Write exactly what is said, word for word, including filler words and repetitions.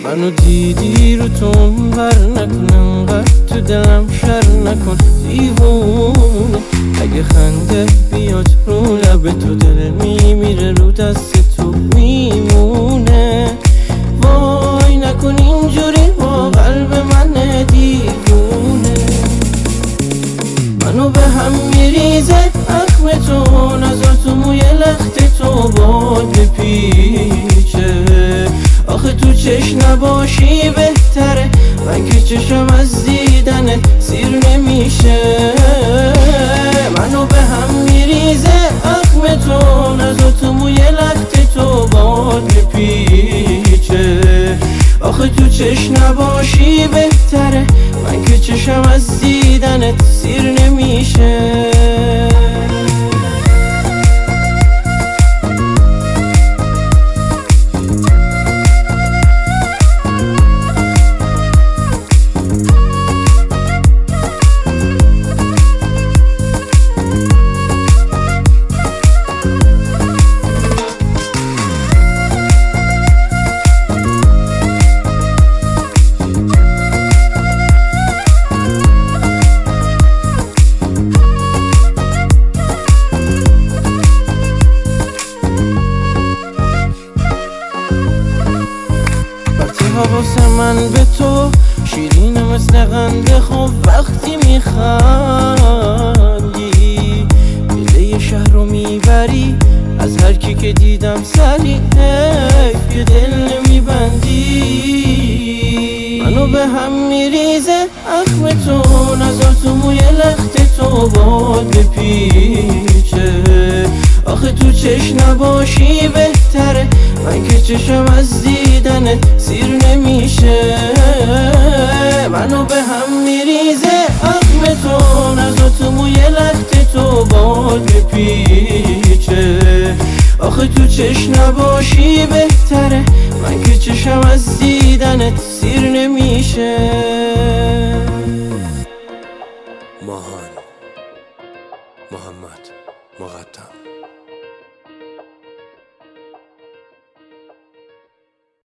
منو دیدی رو تو بر نکنم قد تو دلم شر نکن دیوونه اگه خنده بیاد رو لب تو دل میمیره رو دست تو میمونه وای نکن اینجوری با قلب من دیوونه منو به هم میریزه اخم تو نظر تو موی لخت تو باد بپیچه آخه تو چش نباشی بهتره من که چشم از دیدنت سیر نمیشه منو به هم میریزه اخم تو نظر تو موی لخت تو باد بپیچه آخه تو چش نباشی بهتره من که چشم از دیدنت سیر نمیشه حواس من به تو شیرینه مثل قند خوب وقتی میخندی دل یه شهر رو میبری از هر کی که دیدم سری حیف یه دل نمیبندی منو به هم میریزه اخم تو نظر تو موی لخت تو باد بپیچه آخه تو چش نباشی بهتره من که چشم از دیدنت سیر نمیشه منو به هم میریزه اخم تو نظر تو موی لخت تو باد بپیچه آخه تو چش نباشی بهتره من که چشم از دیدنت سیر نمیشه ماهان محمد مقدم